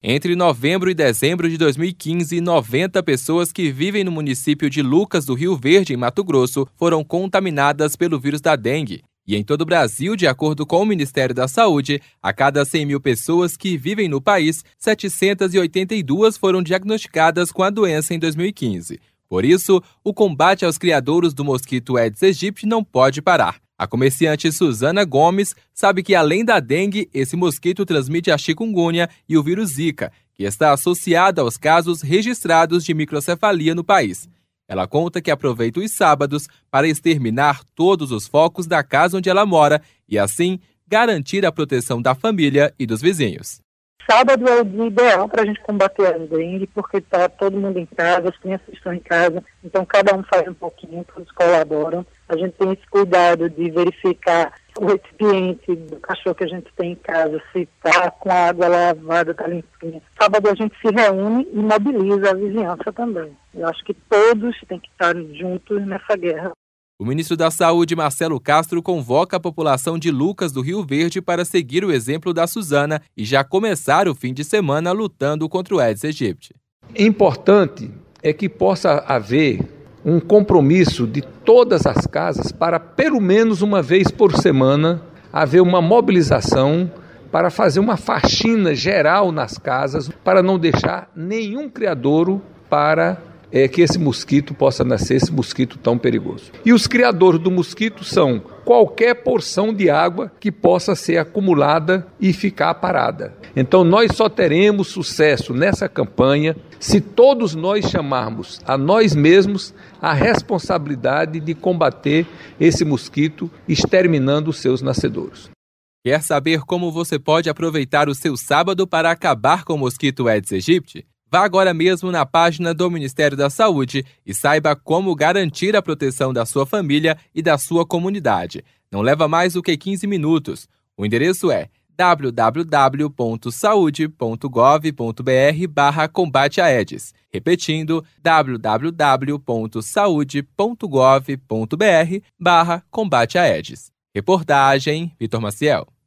Entre novembro e dezembro de 2015, 90 pessoas que vivem no município de Lucas do Rio Verde, em Mato Grosso, foram contaminadas pelo vírus da dengue. E em todo o Brasil, de acordo com o Ministério da Saúde, a cada 100 mil pessoas que vivem no país, 782 foram diagnosticadas com a doença em 2015. Por isso, o combate aos criadouros do mosquito Aedes aegypti não pode parar. A comerciante Suzana Gomes sabe que, além da dengue, esse mosquito transmite a chikungunya e o vírus Zika, que está associado aos casos registrados de microcefalia no país. Ela conta que aproveita os sábados para exterminar todos os focos da casa onde ela mora e, assim, garantir a proteção da família e dos vizinhos. Sábado é o dia ideal para a gente combater a dengue, porque está todo mundo em casa, as crianças estão em casa, então cada um faz um pouquinho, todos colaboram. A gente tem esse cuidado de verificar o recipiente do cachorro que a gente tem em casa, se está com a água lavada, está limpinha. Sábado a gente se reúne e mobiliza a vizinhança também. Eu acho que todos têm que estar juntos nessa guerra. O ministro da Saúde, Marcelo Castro, convoca a população de Lucas do Rio Verde para seguir o exemplo da Suzana e já começar o fim de semana lutando contra o Aedes aegypti. Importante é que possa haver um compromisso de todas as casas para, pelo menos uma vez por semana, haver uma mobilização para fazer uma faxina geral nas casas, para não deixar nenhum criadouro para que esse mosquito possa nascer, esse mosquito tão perigoso. E os criadores do mosquito são qualquer porção de água que possa ser acumulada e ficar parada. Então nós só teremos sucesso nessa campanha se todos nós chamarmos a nós mesmos a responsabilidade de combater esse mosquito, exterminando os seus nascedouros. Quer saber como você pode aproveitar o seu sábado para acabar com o mosquito Aedes aegypti? Vá agora mesmo na página do Ministério da Saúde e saiba como garantir a proteção da sua família e da sua comunidade. Não leva mais do que 15 minutos. O endereço é www.saude.gov.br/combate-Aedes. Repetindo, www.saude.gov.br/combate-Aedes. Reportagem Vitor Maciel.